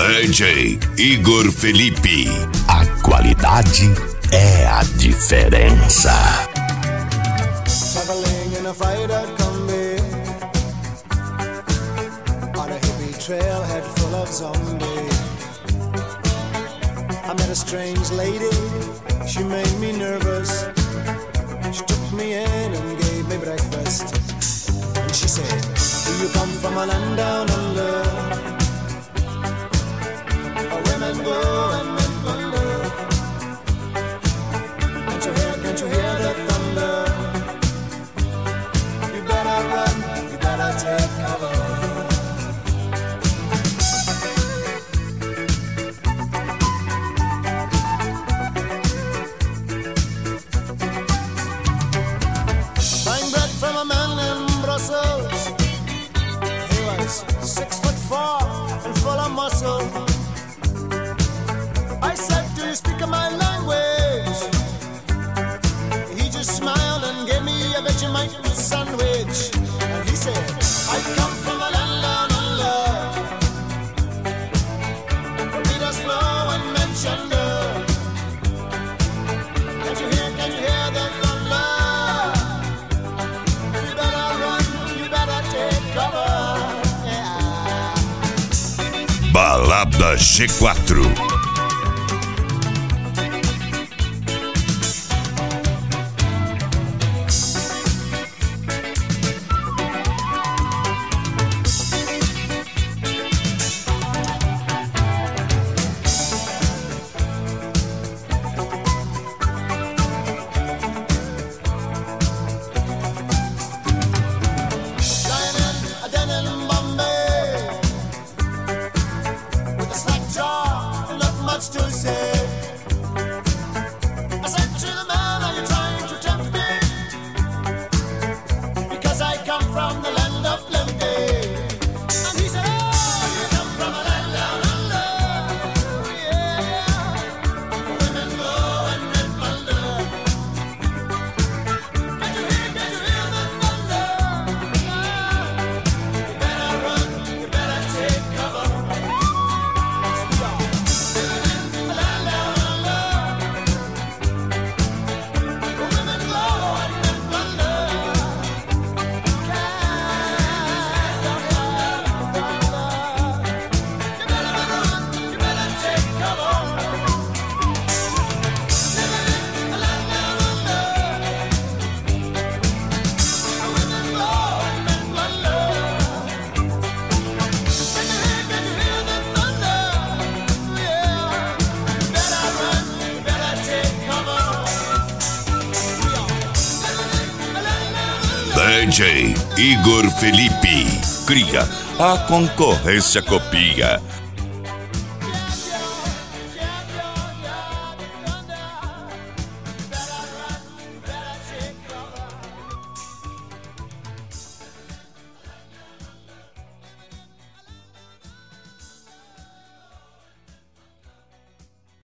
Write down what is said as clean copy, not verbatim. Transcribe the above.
DJ Igor Felipe. A qualidade é a diferença. Traveling in a freighter combi on a hippie trailhead full of zombies. I met a strange lady, she made me nervous. She took me in and gave me breakfast. And she said, do you come from a land down under? Women go and men plunder. Can't you hear the thunder? You better run, you better take cover. Buying bread from a man in Brussels. He was 6'4" and full of muscle. I said, do you speak my language? He just smiled and gave me a Vegemite sandwich. And he said, I come from a land down under. Peter's flow and Manchester. Can't you hear the thunder? You better run, you better take cover. Yeah. Balada G4. To say, I said to the man, are you trying to tempt me? Because I come from the land of plenty. And he said, oh, you come from a land down under. Yeah, women go and men plunder. Can't you hear the thunder? You better run, you better take cover. DJ Igor Felipe. Cria, a concorrência copia.